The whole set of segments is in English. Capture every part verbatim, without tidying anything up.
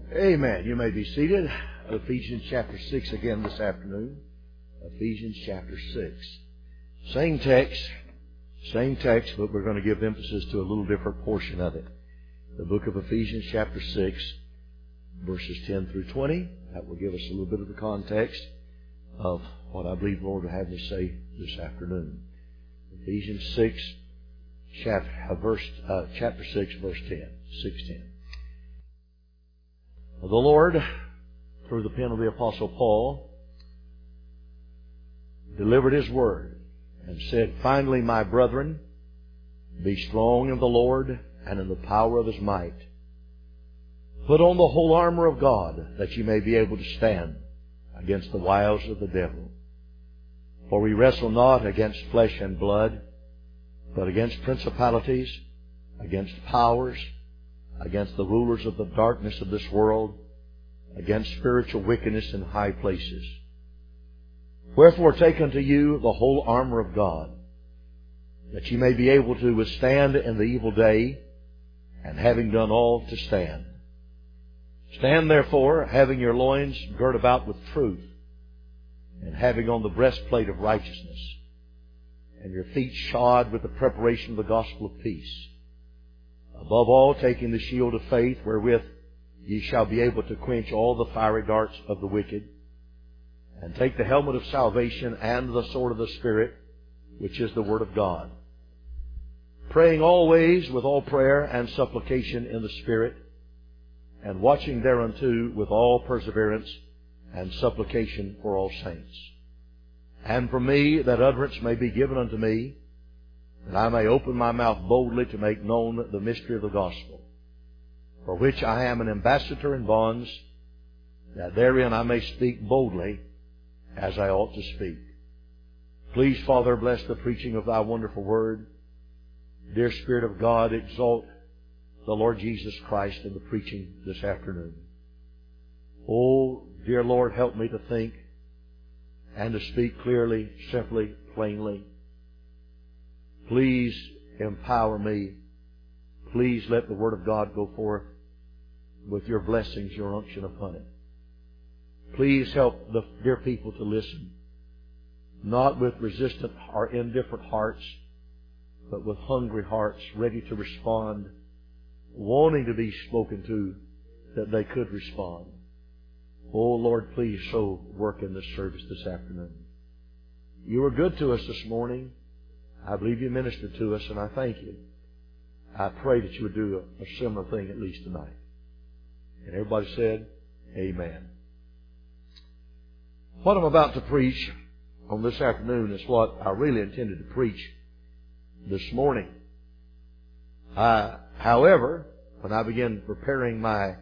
Amen. You may be seated. Ephesians chapter six again this afternoon. Ephesians chapter six. Same text, same text, but we're going to give emphasis to a little different portion of it. The book of Ephesians chapter six, verses ten through twenty. That will give us a little bit of the context of what I believe the Lord will have me say this afternoon. Ephesians six, chapter, verse, uh, chapter six, verse ten. six ten. The Lord, through the pen of the Apostle Paul, delivered His word and said, "Finally, my brethren, be strong in the Lord and in the power of His might. Put on the whole armor of God, that ye may be able to stand against the wiles of the devil. For we wrestle not against flesh and blood, but against principalities, against powers, against the rulers of the darkness of this world, against spiritual wickedness in high places. Wherefore take unto you the whole armor of God, that ye may be able to withstand in the evil day, and having done all, to stand. Stand therefore, having your loins girt about with truth, and having on the breastplate of righteousness, and your feet shod with the preparation of the gospel of peace. Above all, taking the shield of faith, wherewith ye shall be able to quench all the fiery darts of the wicked. And take the helmet of salvation and the sword of the Spirit, which is the Word of God. Praying always with all prayer and supplication in the Spirit, and watching thereunto with all perseverance and supplication for all saints. And for me, that utterance may be given unto me, that I may open my mouth boldly to make known the mystery of the gospel, for which I am an ambassador in bonds, that therein I may speak boldly as I ought to speak. Please, Father, bless the preaching of Thy wonderful word. Dear Spirit of God, exalt the Lord Jesus Christ in the preaching this afternoon. Oh, dear Lord, help me to think and to speak clearly, simply, plainly. Please empower me. Please let the Word of God go forth with your blessings, your unction upon it. Please help the dear people to listen, not with resistant or indifferent hearts, but with hungry hearts, ready to respond, wanting to be spoken to, that they could respond. Oh, Lord, please so work in this service this afternoon. You were good to us this morning. I believe you ministered to us, and I thank you. I pray that you would do a, a similar thing at least tonight. And everybody said, Amen. What I'm about to preach on this afternoon is what I really intended to preach this morning. Uh, however, when I began preparing my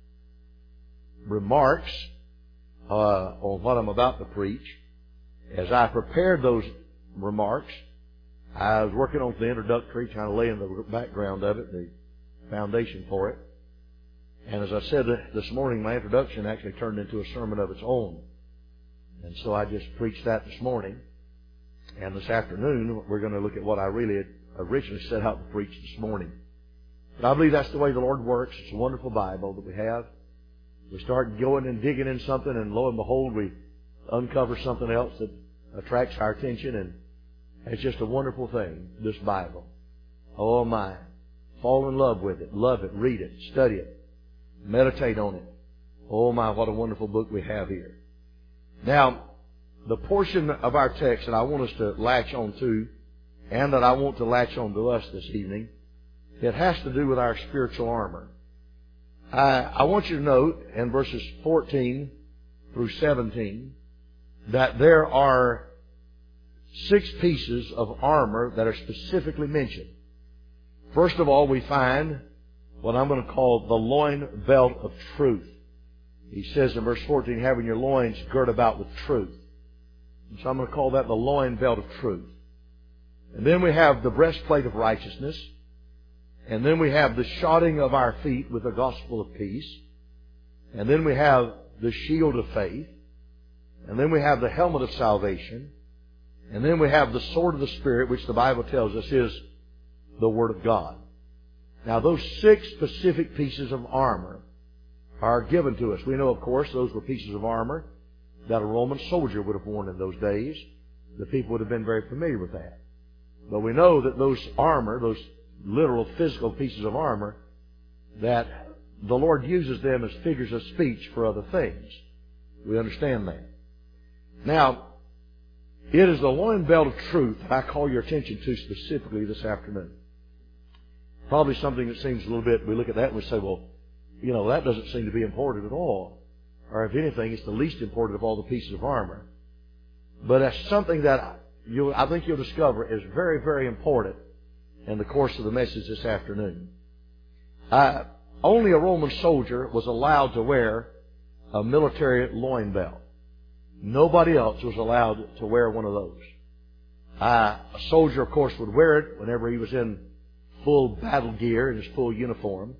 remarks uh, on what I'm about to preach, as I prepared those remarks, I was working on the introductory, trying to lay in the background of it, the foundation for it. And as I said this morning, my introduction actually turned into a sermon of its own. And so I just preached that this morning. And this afternoon, we're going to look at what I really had originally set out to preach this morning. But I believe that's the way the Lord works. It's a wonderful Bible that we have. We start going and digging in something, and lo and behold, we uncover something else that attracts our attention, and it's just a wonderful thing, this Bible. Oh my. Fall in love with it. Love it. Read it. Study it. Meditate on it. Oh my, what a wonderful book we have here. Now, the portion of our text that I want us to latch on to, and that I want to latch on to us this evening, it has to do with our spiritual armor. I, I want you to note in verses fourteen through seventeen that there are six pieces of armor that are specifically mentioned. First of all, we find what I'm going to call the loin belt of truth. He says in verse fourteen, having your loins girt about with truth. And so I'm going to call that the loin belt of truth. And then we have the breastplate of righteousness. And then we have the shodding of our feet with the gospel of peace. And then we have the shield of faith. And then we have the helmet of salvation. And then we have the sword of the Spirit, which the Bible tells us is the Word of God. Now, those six specific pieces of armor are given to us. We know, of course, those were pieces of armor that a Roman soldier would have worn in those days. The people would have been very familiar with that. But we know that those armor, those literal physical pieces of armor, that the Lord uses them as figures of speech for other things. We understand that. Now, it is the loin belt of truth that I call your attention to specifically this afternoon. Probably something that seems a little bit, we look at that and we say, well, you know, that doesn't seem to be important at all. Or if anything, it's the least important of all the pieces of armor. But that's something that you, I think you'll discover is very, very important in the course of the message this afternoon. Uh, only a Roman soldier was allowed to wear a military loin belt. Nobody else was allowed to wear one of those. Uh, a soldier, of course, would wear it whenever he was in full battle gear, in his full uniform.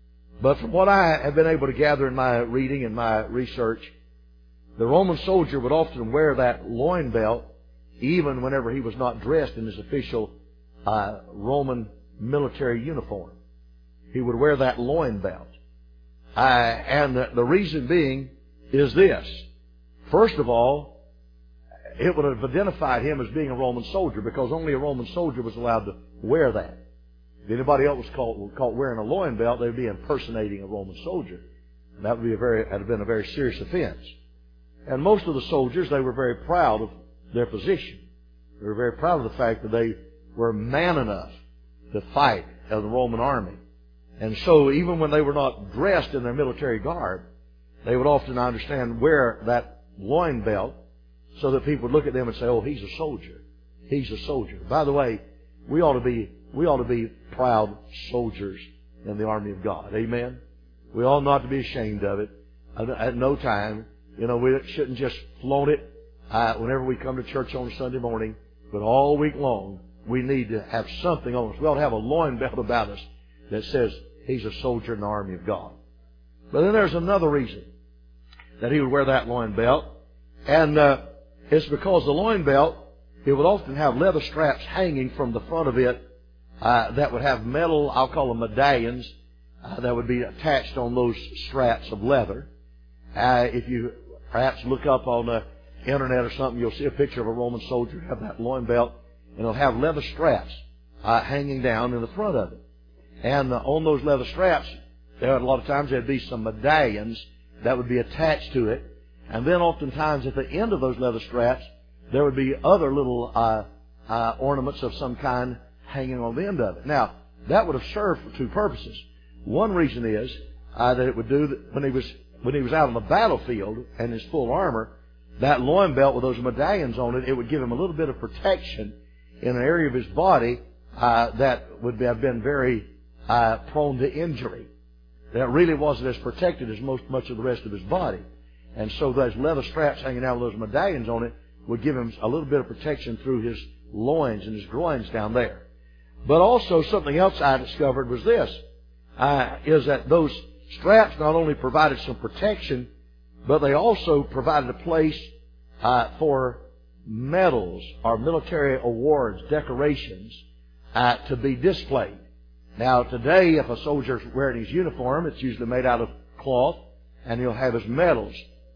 But from what I have been able to gather in my reading and my research, the Roman soldier would often wear that loin belt even whenever he was not dressed in his official uh, Roman military uniform. He would wear that loin belt. Uh, and the, the reason being is this. First of all, it would have identified him as being a Roman soldier because only a Roman soldier was allowed to wear that. If anybody else was caught, caught wearing a loin belt, they would be impersonating a Roman soldier. And that would be a very, that would have been a very serious offense. And most of the soldiers, they were very proud of their position. They were very proud of the fact that they were man enough to fight in the Roman army. And so even when they were not dressed in their military garb, they would often, I understand, wear that loin belt so that people would look at them and say, oh, he's a soldier. He's a soldier. By the way, we ought to be, we ought to be proud soldiers in the army of God. Amen? We ought not to be ashamed of it at no time. You know, we shouldn't just flaunt it uh, whenever we come to church on Sunday morning, but all week long we need to have something on us. We ought to have a loin belt about us that says he's a soldier in the army of God. But then there's another reason that he would wear that loin belt, and uh, it's because the loin belt, it would often have leather straps hanging from the front of it uh, that would have metal, I'll call them medallions, uh, that would be attached on those straps of leather. Uh, if you perhaps look up on the internet or something, you'll see a picture of a Roman soldier have that loin belt, and it'll have leather straps uh, hanging down in the front of it. And uh, on those leather straps, there a lot of times there'd be some medallions that would be attached to it. And then oftentimes at the end of those leather straps, there would be other little uh, uh, ornaments of some kind hanging on the end of it. Now, that would have served for two purposes. One reason is uh, that it would do that when he was when he was out on the battlefield in his full armor, that loin belt with those medallions on it, it would give him a little bit of protection in an area of his body uh, that would have been very uh, prone to injury. That really wasn't as protected as most much of the rest of his body. And so those leather straps hanging out with those medallions on it would give him a little bit of protection through his loins and his groins down there. But also something else I discovered was this, uh, is that those straps not only provided some protection, but they also provided a place uh, for medals or military awards, decorations, uh, to be displayed. Now today, if a soldier's wearing his uniform, it's usually made out of cloth, and he'll have his medals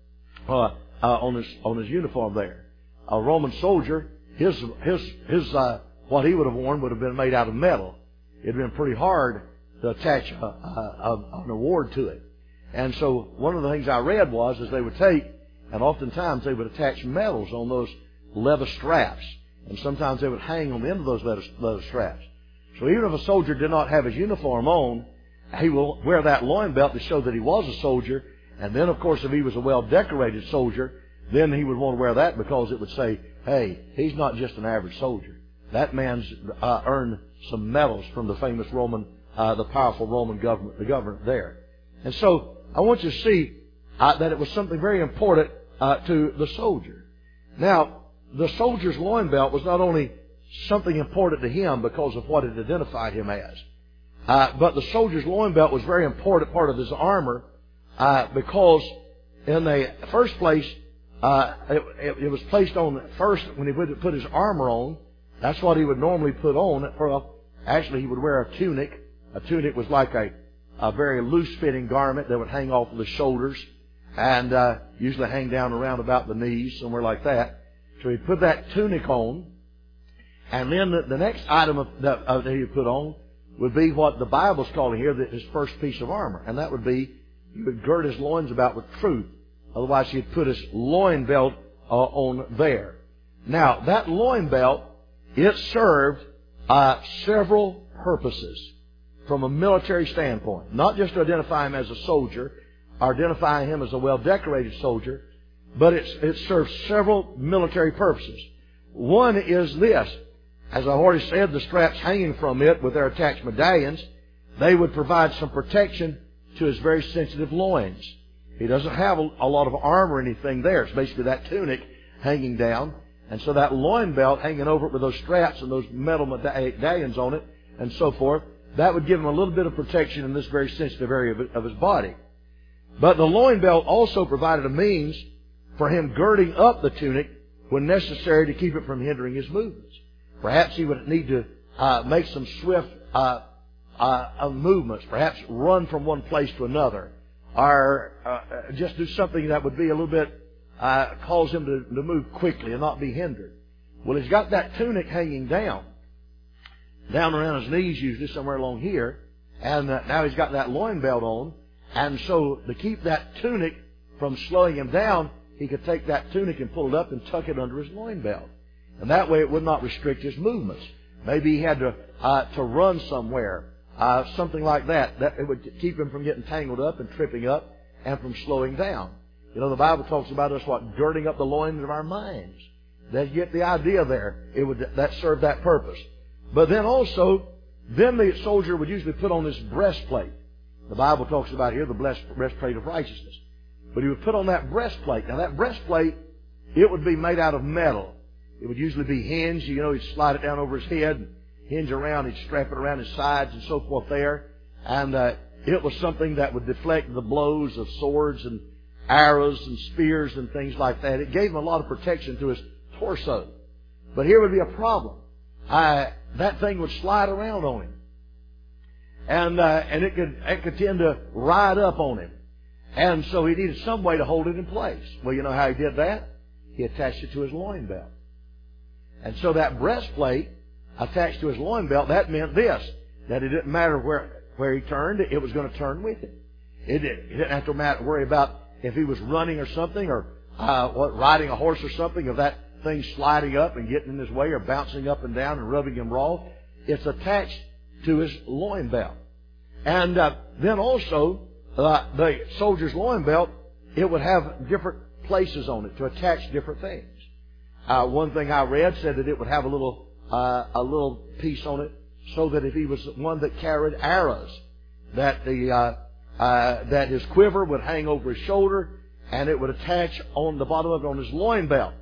uh, uh, on his on his uniform there. A Roman soldier, his his his uh, what he would have worn would have been made out of metal. It'd been pretty hard to attach a, a, a, an award to it. And so one of the things I read was is they would take, and oftentimes they would attach medals on those leather straps, and sometimes they would hang on the end of those leather, leather straps. So even if a soldier did not have his uniform on, he will wear that loin belt to show that he was a soldier. And then, of course, if he was a well-decorated soldier, then he would want to wear that because it would say, hey, he's not just an average soldier. That man's uh, earned some medals from the famous Roman, uh, the powerful Roman government, the government there. And so I want you to see uh, that it was something very important uh, to the soldier. Now, the soldier's loin belt was not only something important to him because of what it identified him as, uh, but the soldier's loin belt was a very important part of his armor uh, because in the first place, uh, it, it, it was placed on first when he would put his armor on. That's what he would normally put on. Well, actually, he would wear a tunic. A tunic was like a a very loose-fitting garment that would hang off of the shoulders and uh, usually hang down around about the knees, somewhere like that. So he'd put that tunic on, and then the, the next item of, that, uh, that he'd put on would be what the Bible's calling here that his first piece of armor, and that would be he would gird his loins about with truth. Otherwise, he'd put his loin belt uh, on there. Now, that loin belt, it served uh, several purposes from a military standpoint. Not just to identify him as a soldier, or identify him as a well-decorated soldier, but it's, it serves several military purposes. One is this. As I've already said, the straps hanging from it with their attached medallions, they would provide some protection to his very sensitive loins. He doesn't have a, a lot of armor or anything there. It's basically that tunic hanging down. And so that loin belt hanging over it with those straps and those metal medallions on it and so forth, that would give him a little bit of protection in this very sensitive area of, of his body. But the loin belt also provided a means for him girding up the tunic when necessary to keep it from hindering his movements. Perhaps he would need to uh, make some swift uh, uh, movements, perhaps run from one place to another, or uh, just do something that would be a little bit, uh, cause him to, to move quickly and not be hindered. Well, he's got that tunic hanging down, down around his knees usually, somewhere along here, and uh, now he's got that loin belt on, and so to keep that tunic from slowing him down, he could take that tunic and pull it up and tuck it under his loin belt. And that way it would not restrict his movements. Maybe he had to uh, to run somewhere, uh, something like that. That it would keep him from getting tangled up and tripping up and from slowing down. You know, the Bible talks about us, what, girding up the loins of our minds. That you get the idea there. It would that served that purpose. But then also, then the soldier would usually put on this breastplate. The Bible talks about here the breastplate of righteousness. But he would put on that breastplate. Now that breastplate, it would be made out of metal. It would usually be hinged. You know, he'd slide it down over his head, hinge around, he'd strap it around his sides and so forth there. And uh, it was something that would deflect the blows of swords and arrows and spears and things like that. It gave him a lot of protection to his torso. But here would be a problem. I, that thing would slide around on him. And uh, and it could it could tend to ride up on him. And so he needed some way to hold it in place. Well, you know how he did that? He attached it to his loin belt. And so that breastplate attached to his loin belt, that meant this, that it didn't matter where, where he turned, it was going to turn with him. It didn't, it didn't have to matter, worry about if he was running or something, or uh, what, riding a horse or something, of that thing sliding up and getting in his way or bouncing up and down and rubbing him raw. It's attached to his loin belt. And uh, then also, uh, the soldier's loin belt, it would have different places on it to attach different things. Uh, one thing I read said that it would have a little uh, a little piece on it, so that if he was one that carried arrows, that the uh, uh, that his quiver would hang over his shoulder, and it would attach on the bottom of it on his loin belt,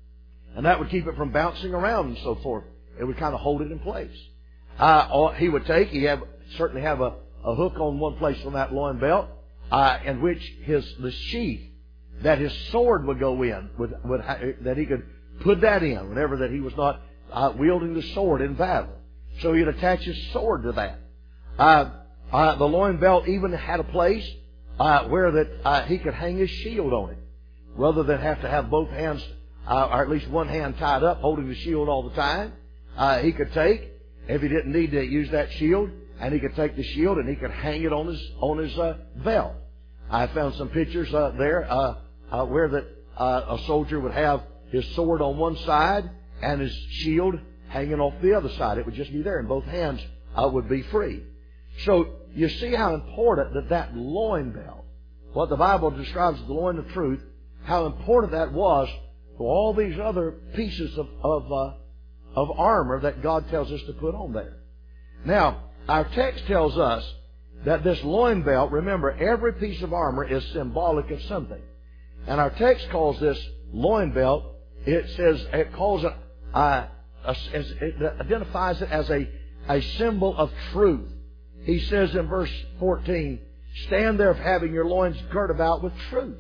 and that would keep it from bouncing around and so forth. It would kind of hold it in place. Uh, or he would take he have certainly have a, a hook on one place on that loin belt, uh, in which his the sheath that his sword would go in, would, would that he could put that in whenever that he was not uh, wielding the sword in battle. So he'd attach his sword to that. Uh, uh, the loin belt even had a place uh, where that uh, he could hang his shield on it, rather than have to have both hands, uh, or at least one hand tied up, holding the shield all the time. Uh, he could take, if he didn't need to use that shield, and he could take the shield and he could hang it on his on his uh, belt. I found some pictures uh, there uh, uh, where that uh, a soldier would have his sword on one side and his shield hanging off the other side. It would just be there, and both hands uh, would be free. So you see how important that that loin belt, what the Bible describes as the loin of truth, how important that was for all these other pieces of of, uh, of armor that God tells us to put on there. Now, our text tells us that this loin belt, remember, every piece of armor is symbolic of something. And our text calls this loin belt, it says, it calls it, uh, a, as, it identifies it as a, a symbol of truth. He says in verse fourteen, stand there having your loins girt about with truth.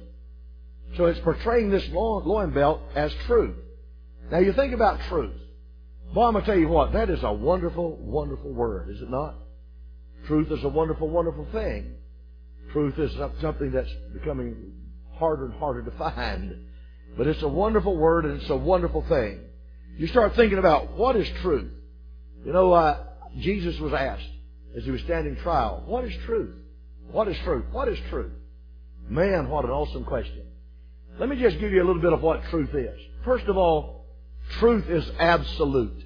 So it's portraying this loin belt as truth. Now you think about truth. Well, I'm going to tell you what, that is a wonderful, wonderful word, is it not? Truth is a wonderful, wonderful thing. Truth is something that's becoming harder and harder to find. But it's a wonderful word and it's a wonderful thing. You start thinking about what is truth. You know, uh, Jesus was asked as he was standing trial, what is truth? What is truth? What is truth? Man, what an awesome question. Let me just give you a little bit of what truth is. First of all, truth is absolute.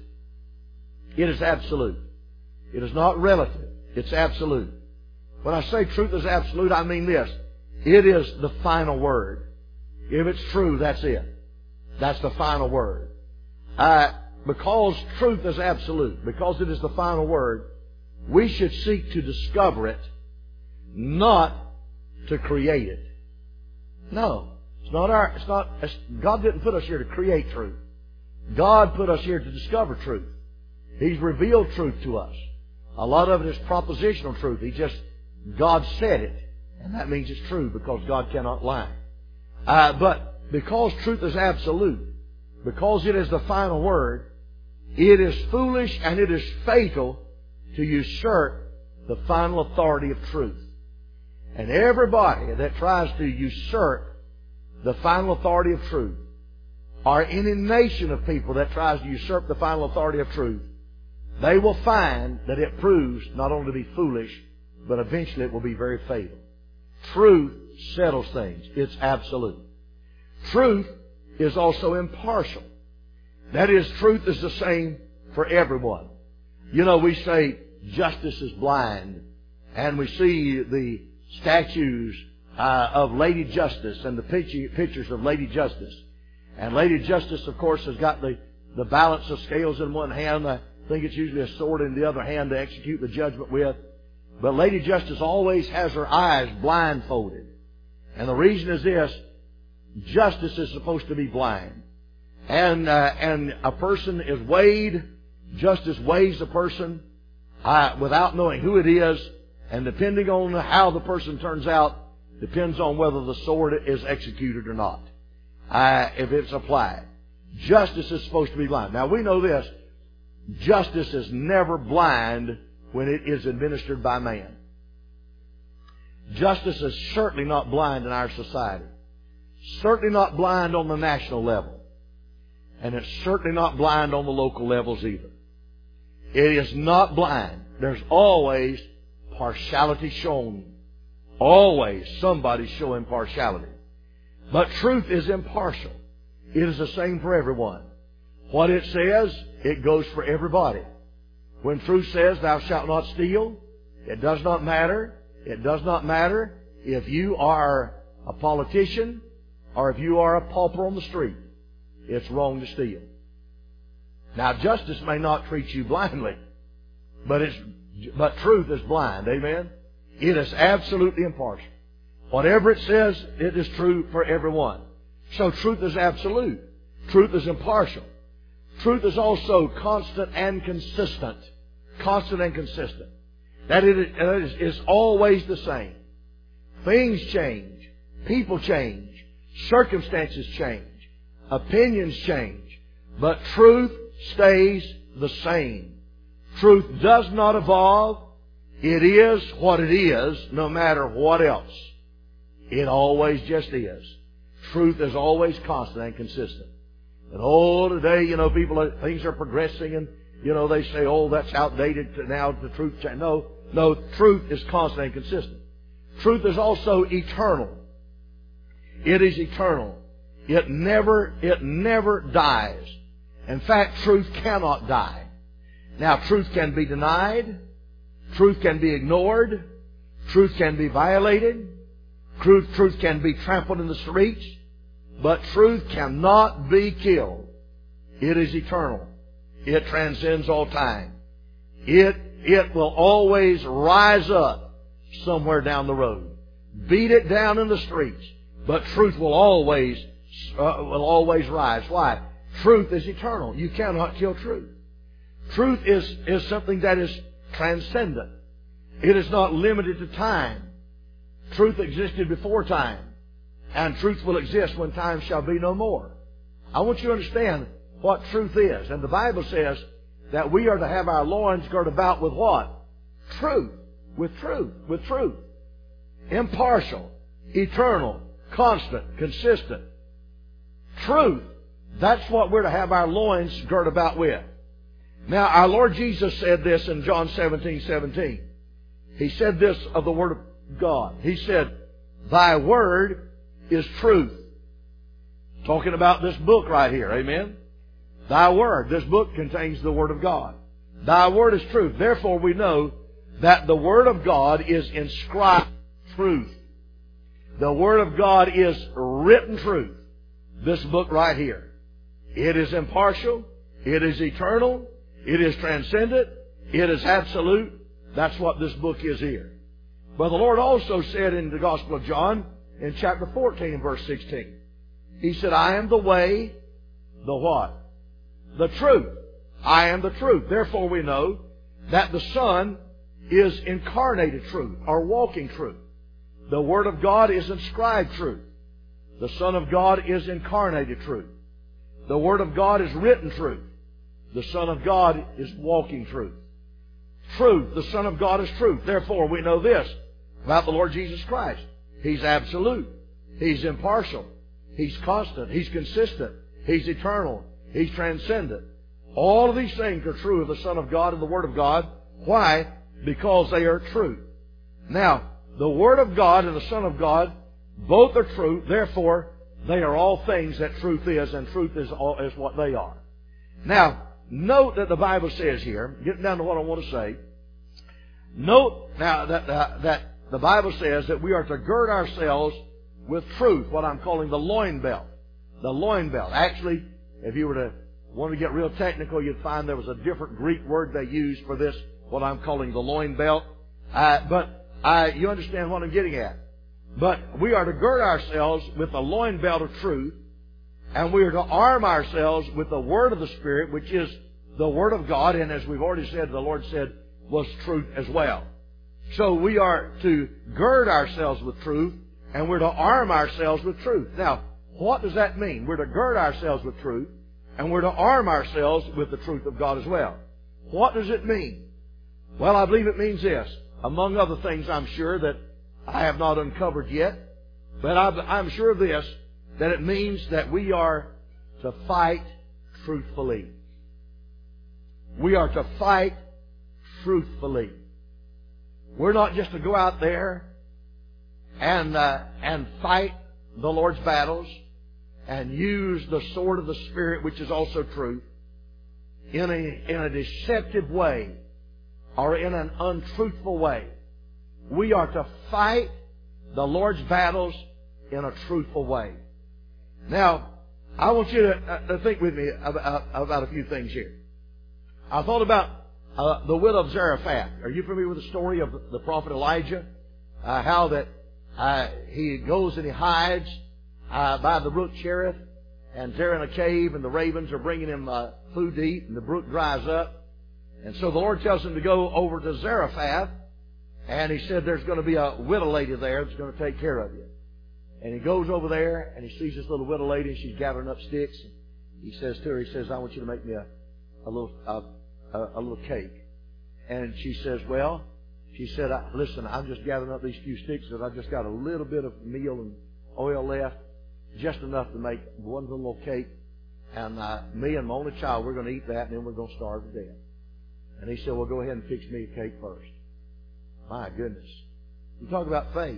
It is absolute. It is not relative. It's absolute. When I say truth is absolute, I mean this. It is the final word. If it's true, that's it. That's the final word. Uh, because truth is absolute, because it is the final word, we should seek to discover it, not to create it. No. It's not our, it's not, it's, God didn't put us here to create truth. God put us here to discover truth. He's revealed truth to us. A lot of it is propositional truth. He just, God said it. And that means it's true because God cannot lie. Uh, but because truth is absolute, because it is the final word, it is foolish and it is fatal to usurp the final authority of truth. And everybody that tries to usurp the final authority of truth, or any nation of people that tries to usurp the final authority of truth, they will find that it proves not only to be foolish, but eventually it will be very fatal. Truth settles things. It's absolute. Truth is also impartial. That is, truth is the same for everyone. You know, we say justice is blind, and we see the statues uh, of Lady Justice and the pictures of Lady Justice. And Lady Justice, of course, has got the, the balance of scales in one hand. I think it's usually a sword in the other hand to execute the judgment with. But Lady Justice always has her eyes blindfolded. And the reason is this: justice is supposed to be blind. And, uh, and a person is weighed, justice weighs a person uh, without knowing who it is. And depending on how the person turns out, depends on whether the sword is executed or not. Uh, if it's applied. Justice is supposed to be blind. Now we know this. Justice is never blind when it is administered by man. Justice is certainly not blind in our society. Certainly not blind on the national level. And it's certainly not blind on the local levels either. It is not blind. There's always partiality shown. Always somebody showing partiality. But truth is impartial. It is the same for everyone. What it says, it goes for everybody. When truth says, thou shalt not steal, it does not matter. It does not matter if you are a politician or if you are a pauper on the street. It's wrong to steal. Now, justice may not treat you blindly, but it's, but truth is blind. Amen? It is absolutely impartial. Whatever it says, it is true for everyone. So truth is absolute. Truth is impartial. Truth is also constant and consistent. Constant and consistent. That it is, is always the same. Things change. People change. Circumstances change. Opinions change. But truth stays the same. Truth does not evolve. It is what it is, no matter what else. It always just is. Truth is always constant and consistent. And oh, today, you know, people, are, things are progressing and, you know, they say, oh, that's outdated now, the truth change. No, no, truth is constant and consistent. Truth is also eternal. It is eternal. It never, it never dies. In fact, truth cannot die. Now, truth can be denied. Truth can be ignored. Truth can be violated. Truth, truth can be trampled in the streets. But truth cannot be killed. It is eternal. It transcends all time. It, it will always rise up somewhere down the road. Beat it down in the streets. But truth will always, uh, will always rise. Why? Truth is eternal. You cannot kill truth. Truth is, is something that is transcendent. It is not limited to time. Truth existed before time. And truth will exist when time shall be no more. I want you to understand what truth is. And the Bible says that we are to have our loins girt about with what? Truth. with truth, with truth. Impartial, eternal, constant, consistent. Truth, that's what we're to have our loins girt about with. Now, our Lord Jesus said this in John seventeen seventeen. He said this of the Word of God. He said, Thy Word is truth. Talking about this book right here, amen? Thy Word, this book contains the Word of God. Thy Word is truth. Therefore we know that the Word of God is inscribed truth. The Word of God is written truth. This book right here. It is impartial. It is eternal. It is transcendent. It is absolute. That's what this book is here. But the Lord also said in the Gospel of John, in chapter fourteen, verse sixteen, He said, I am the way, the what? The truth. I am the truth. Therefore we know that the Son is incarnated truth, or walking truth. The Word of God is inscribed truth. The Son of God is incarnated truth. The Word of God is written truth. The Son of God is walking truth. Truth. The Son of God is truth. Therefore, we know this about the Lord Jesus Christ. He's absolute. He's impartial. He's constant. He's consistent. He's eternal. He's transcendent. All of these things are true of the Son of God and the Word of God. Why? Because they are true. Now, the Word of God and the Son of God, both are true. Therefore, they are all things that truth is, and truth is, all, is what they are. Now, note that the Bible says here, getting down to what I want to say, note now that, uh, that the Bible says that we are to gird ourselves with truth, what I'm calling the loin belt. The loin belt. Actually, if you were to want to get real technical, you'd find there was a different Greek word they used for this, what I'm calling the loin belt. Uh, but uh, you understand what I'm getting at. But we are to gird ourselves with the loin belt of truth, and we are to arm ourselves with the Word of the Spirit, which is the Word of God, and as we've already said, the Lord said, was truth as well. So we are to gird ourselves with truth, and we're to arm ourselves with truth. Now, what does that mean? We're to gird ourselves with truth, and we're to arm ourselves with the truth of God as well. What does it mean? Well, I believe it means this. Among other things, I'm sure, that I have not uncovered yet. But I'm sure of this, that it means that we are to fight truthfully. We are to fight truthfully. We're not just to go out there and uh, and fight the Lord's battles and use the sword of the Spirit, which is also truth, in a in a deceptive way or in an untruthful way. We are to fight the Lord's battles in a truthful way. Now, I want you to, uh, to think with me about, about a few things here. I thought about uh, the widow of Zarephath. Are you familiar with the story of the prophet Elijah? Uh, how that uh, he goes and he hides uh, by the brook Cherith, and they're in a cave, and the ravens are bringing him uh, food to eat, and the brook dries up. And so the Lord tells him to go over to Zarephath, and He said there's going to be a widow lady there that's going to take care of you. And he goes over there, and he sees this little widow lady, and she's gathering up sticks. He says to her, he says, I want you to make me a, a little a, a, a little cake. And she says, well, she said, listen, I'm just gathering up these few sticks because I've just got a little bit of meal and oil left, just enough to make one little cake. And uh, me and my only child, we're going to eat that, and then we're going to starve to death. And he said, well, go ahead and fix me a cake first. My goodness. You talk about faith.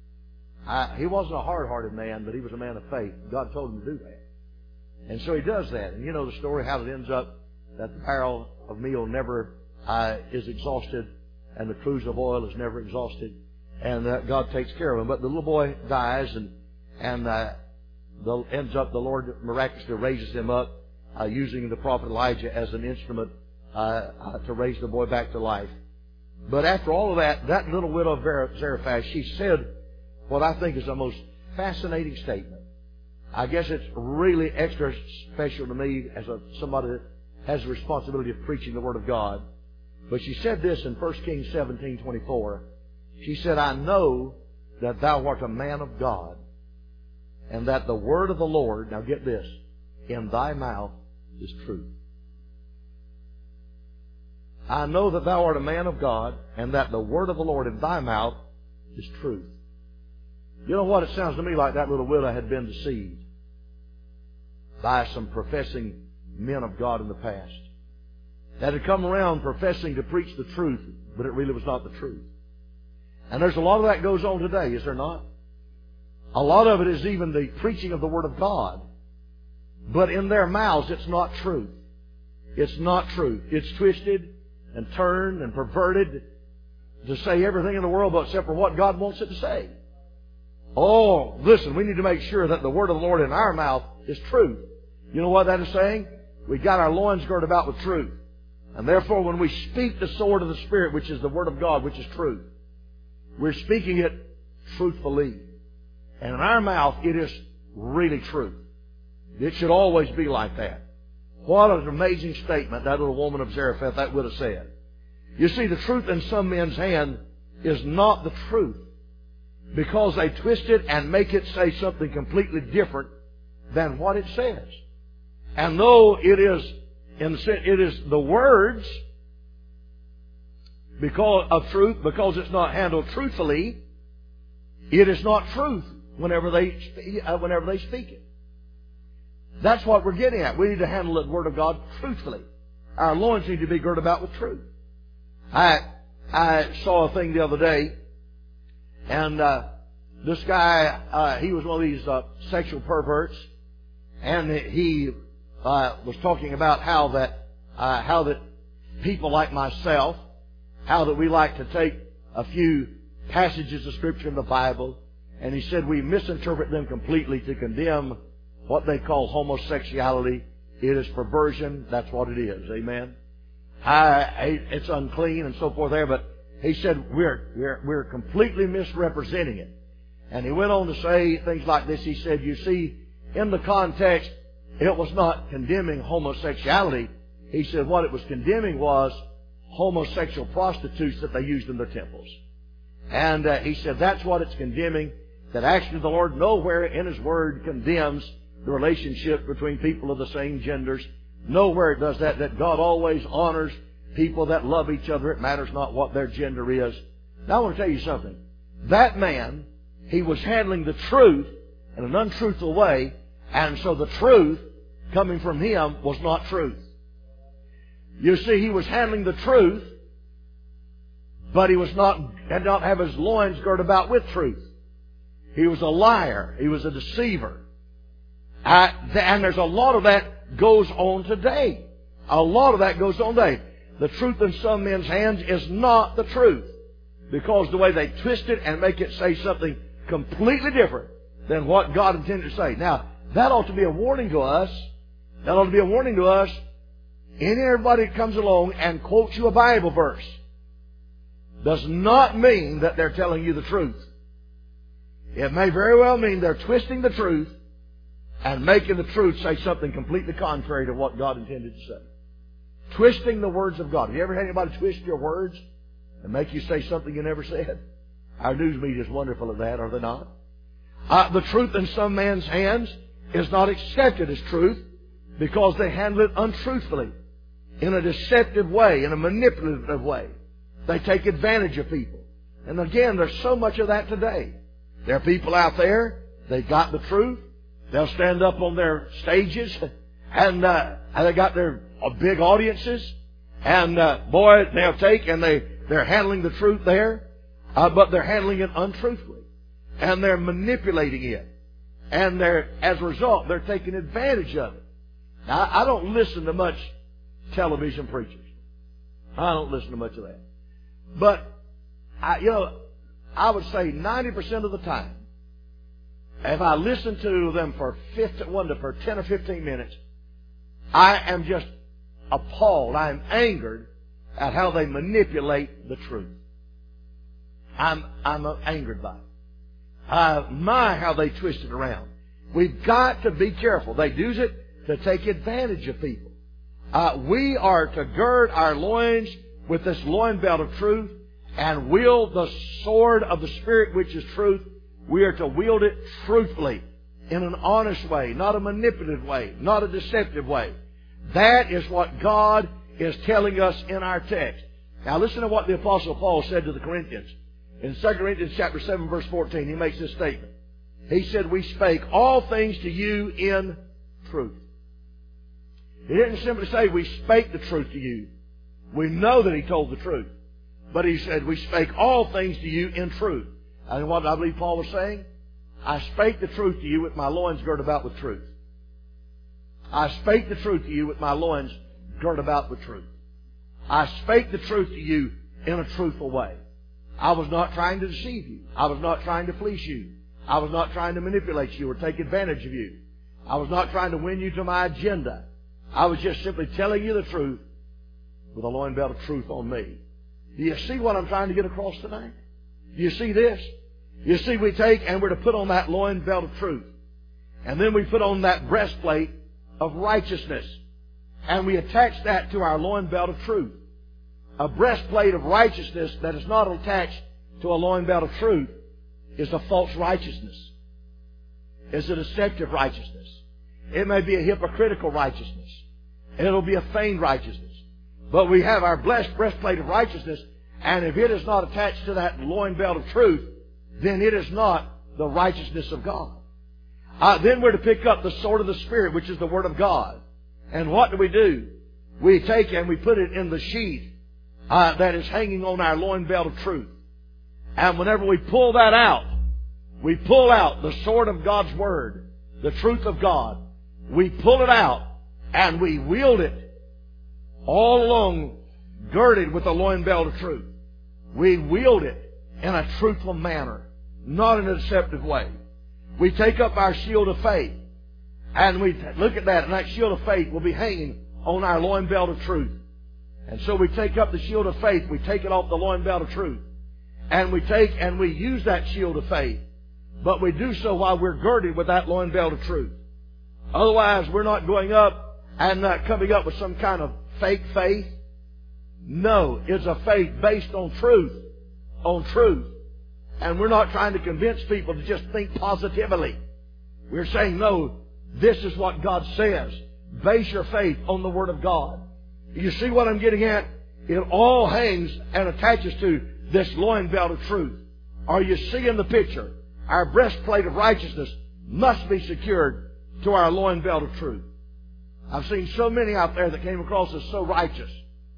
I, he wasn't a hard-hearted man, but he was a man of faith. God told him to do that. And so he does that. And you know the story, how it ends up that the barrel of meal never uh, is exhausted and the cruse of oil is never exhausted. And uh, God takes care of him. But the little boy dies, and and uh, the, ends up the Lord miraculously raises him up uh, using the prophet Elijah as an instrument uh, uh, to raise the boy back to life. But after all of that, that little widow of Zarephath, she said what I think is the most fascinating statement. I guess it's really extra special to me as a, somebody that has the responsibility of preaching the Word of God. But she said this in First Kings seventeen twenty-four. She said, I know that thou art a man of God, and that the word of the Lord, now get this, in thy mouth is truth. I know that thou art a man of God, and that the word of the Lord in thy mouth is truth. You know what? It sounds to me like that little widow had been deceived by some professing men of God in the past that had come around professing to preach the truth, but it really was not the truth. And there's a lot of that goes on today, is there not? A lot of it is even the preaching of the Word of God, but in their mouths it's not truth. It's not truth. It's twisted and turned and perverted to say everything in the world but except for what God wants it to say. Oh, listen, we need to make sure that the word of the Lord in our mouth is truth. You know what that is saying? We got our loins girded about with truth. And therefore, when we speak the sword of the Spirit, which is the Word of God, which is truth, we're speaking it truthfully. And in our mouth, it is really truth. It should always be like that. What an amazing statement that little woman of Zarephath, that would have said. You see, the truth in some men's hand is not the truth, because they twist it and make it say something completely different than what it says. And though it is, in the sense, it is the words because of truth, because it's not handled truthfully, it is not truth whenever they uh, whenever they speak it. That's what we're getting at. We need to handle the Word of God truthfully. Our loins need to be girded about with truth. I I saw a thing the other day, and uh, this guy, uh, he was one of these uh, sexual perverts, and he uh, was talking about how that uh, how that people like myself, how that we like to take a few passages of Scripture in the Bible, and he said we misinterpret them completely to condemn what they call homosexuality. It is perversion. That's what it is. Amen. I, it's unclean and so forth there, but he said we're, we're, we're completely misrepresenting it. And he went on to say things like this. He said, you see, in the context, it was not condemning homosexuality. He said what it was condemning was homosexual prostitutes that they used in their temples. And uh, he said that's what it's condemning, that actually the Lord nowhere in His Word condemns the relationship between people of the same genders. Nowhere it does that, that God always honors people that love each other. It matters not what their gender is. Now I want to tell you something. That man, he was handling the truth in an untruthful way, and so the truth coming from him was not truth. You see, he was handling the truth, but he was not, did not have his loins girded about with truth. He was a liar. He was a deceiver. I, and there's a lot of that goes on today. A lot of that goes on today. The truth in some men's hands is not the truth, because the way they twist it and make it say something completely different than what God intended to say. Now, that ought to be a warning to us. That ought to be a warning to us. Any and everybody that comes along and quotes you a Bible verse does not mean that they're telling you the truth. It may very well mean they're twisting the truth and making the truth say something completely contrary to what God intended to say. Twisting the words of God. Have you ever had anybody twist your words and make you say something you never said? Our news media is wonderful at that, are they not? Uh, the truth in some man's hands is not accepted as truth because they handle it untruthfully, in a deceptive way, in a manipulative way. They take advantage of people. And again, there's so much of that today. There are people out there, they've got the truth. They'll stand up on their stages, and, uh, and they got their uh, big audiences. And uh, boy, they'll take and they, they're handling the truth there, uh, but they're handling it untruthfully. And they're manipulating it. And they're, as a result, they're taking advantage of it. Now, I don't listen to much television preachers. I don't listen to much of that. But, I, you know, I would say ninety percent of the time, if I listen to them for fifteen, one to for ten or fifteen minutes, I am just appalled. I am angered at how they manipulate the truth. I'm I'm angered by it. Uh, my, how they twist it around. We've got to be careful. They use it to take advantage of people. Uh, we are to gird our loins with this loin belt of truth and wield the sword of the Spirit, which is truth. We are to wield it truthfully, in an honest way, not a manipulative way, not a deceptive way. That is what God is telling us in our text. Now listen to what the Apostle Paul said to the Corinthians. In Second Corinthians chapter seven, verse fourteen, he makes this statement. He said, we spake all things to you in truth. He didn't simply say we spake the truth to you. We know that he told the truth. But he said, we spake all things to you in truth. And what I believe Paul was saying? I spake the truth to you with my loins girt about with truth. I spake the truth to you with my loins girt about with truth. I spake the truth to you in a truthful way. I was not trying to deceive you. I was not trying to fleece you. I was not trying to manipulate you or take advantage of you. I was not trying to win you to my agenda. I was just simply telling you the truth with a loin belt of truth on me. Do you see what I'm trying to get across tonight? Do you see this? You see, we take and we're to put on that loin belt of truth. And then we put on that breastplate of righteousness. And we attach that to our loin belt of truth. A breastplate of righteousness that is not attached to a loin belt of truth is a false righteousness. Is a deceptive righteousness. It may be a hypocritical righteousness. It'll be a feigned righteousness. But we have our blessed breastplate of righteousness, and if it is not attached to that loin belt of truth, then it is not the righteousness of God. Uh, then we're to pick up the sword of the Spirit, which is the Word of God. And what do we do? We take and we put it in the sheath uh, that is hanging on our loin belt of truth. And whenever we pull that out, we pull out the sword of God's Word, the truth of God. We pull it out and we wield it all along, girded with a loin belt of truth. We wield it in a truthful manner, not in a deceptive way. We take up our shield of faith, and we look at that, and that shield of faith will be hanging on our loin belt of truth. And so we take up the shield of faith, we take it off the loin belt of truth, and we take and we use that shield of faith, but we do so while we're girded with that loin belt of truth. Otherwise, we're not going up and uh, coming up with some kind of fake faith. No, it's a faith based on truth, on truth. And we're not trying to convince people to just think positively. We're saying, no, this is what God says. Base your faith on the Word of God. You see what I'm getting at? It all hangs and attaches to this loin belt of truth. Are you seeing the picture? Our breastplate of righteousness must be secured to our loin belt of truth. I've seen so many out there that came across as so righteous.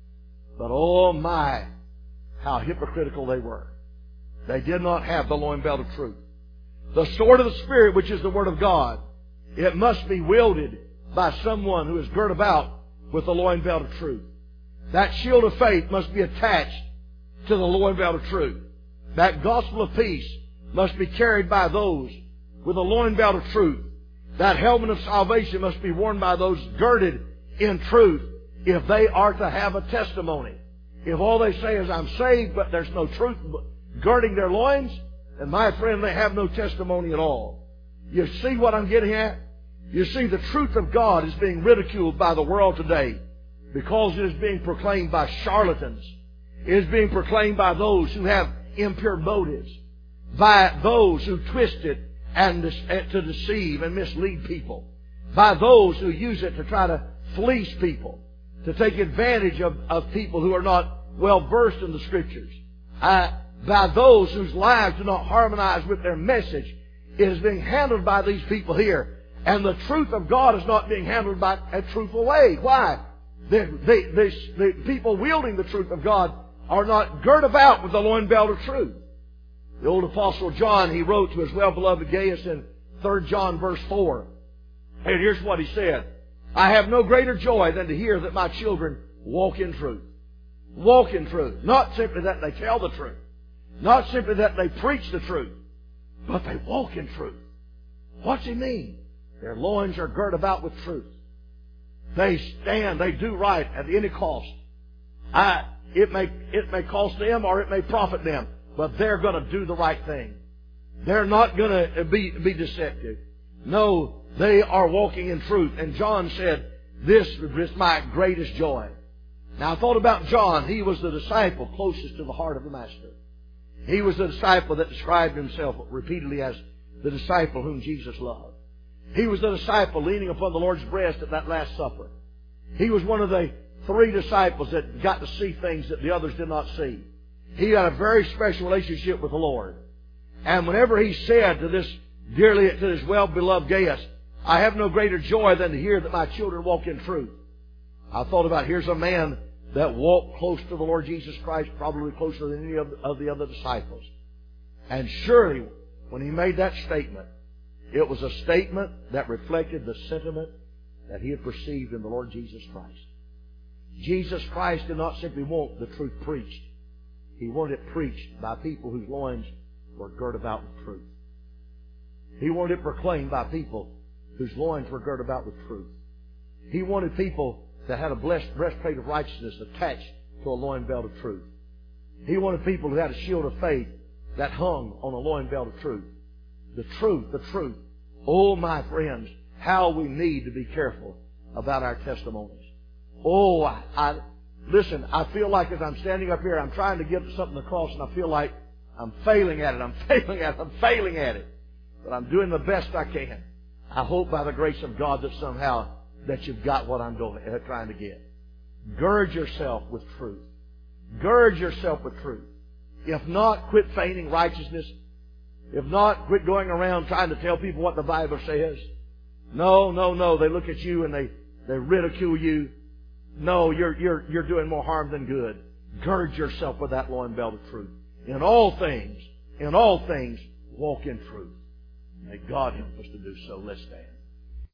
But oh my, how hypocritical they were. They did not have the loin belt of truth. The sword of the Spirit, which is the Word of God, it must be wielded by someone who is girt about with the loin belt of truth. That shield of faith must be attached to the loin belt of truth. That gospel of peace must be carried by those with a loin belt of truth. That helmet of salvation must be worn by those girded in truth if they are to have a testimony. If all they say is, I'm saved, but there's no truth girding their loins, then my friend, they have no testimony at all. You see what I'm getting at? You see, the truth of God is being ridiculed by the world today because it is being proclaimed by charlatans. It is being proclaimed by those who have impure motives, by those who twist it and to deceive and mislead people, by those who use it to try to fleece people, to take advantage of, of people who are not well versed in the Scriptures, uh, by those whose lives do not harmonize with their message. It is being handled by these people here. And the truth of God is not being handled by a truthful way. Why? The, the, the, the people wielding the truth of God are not girt about with the loin belt of truth. The old Apostle John, he wrote to his well-beloved Gaius in Third John verse four. And here's what he said. I have no greater joy than to hear that my children walk in truth. Walk in truth. Not simply that they tell the truth. Not simply that they preach the truth. But they walk in truth. What's he mean? Their loins are girt about with truth. They stand, they do right at any cost. I, it may, it may cost them or it may profit them, but they're going to do the right thing. They're not going to be, be deceptive. No, they are walking in truth. And John said, this is my greatest joy. Now I thought about John. He was the disciple closest to the heart of the Master. He was the disciple that described himself repeatedly as the disciple whom Jesus loved. He was the disciple leaning upon the Lord's breast at that Last Supper. He was one of the three disciples that got to see things that the others did not see. He had a very special relationship with the Lord. And whenever he said to this dearly, to this well-beloved Gaius, I have no greater joy than to hear that my children walk in truth. I thought about, here's a man that walked close to the Lord Jesus Christ, probably closer than any of, of the other disciples. And surely, when he made that statement, it was a statement that reflected the sentiment that he had perceived in the Lord Jesus Christ. Jesus Christ did not simply want the truth preached. He wanted it preached by people whose loins were girt about with truth. He wanted it proclaimed by people whose loins were girt about with truth. He wanted people that had a blessed breastplate of righteousness attached to a loin belt of truth. He wanted people who had a shield of faith that hung on a loin belt of truth. The truth, the truth. Oh, my friends, how we need to be careful about our testimonies. Oh, I, I listen, I feel like as I'm standing up here, I'm trying to get something across, and I feel like I'm failing at it. I'm failing at it. I'm failing at it. But I'm doing the best I can. I hope by the grace of God that somehow that you've got what I'm doing, uh, trying to get. Gird yourself with truth. Gird yourself with truth. If not, quit feigning righteousness. If not, quit going around trying to tell people what the Bible says. No, no, no. They look at you and they, they ridicule you. No, you're, you're, you're doing more harm than good. Gird yourself with that loin belt of truth. In all things, in all things, walk in truth. May God help us to do so. Let's stand.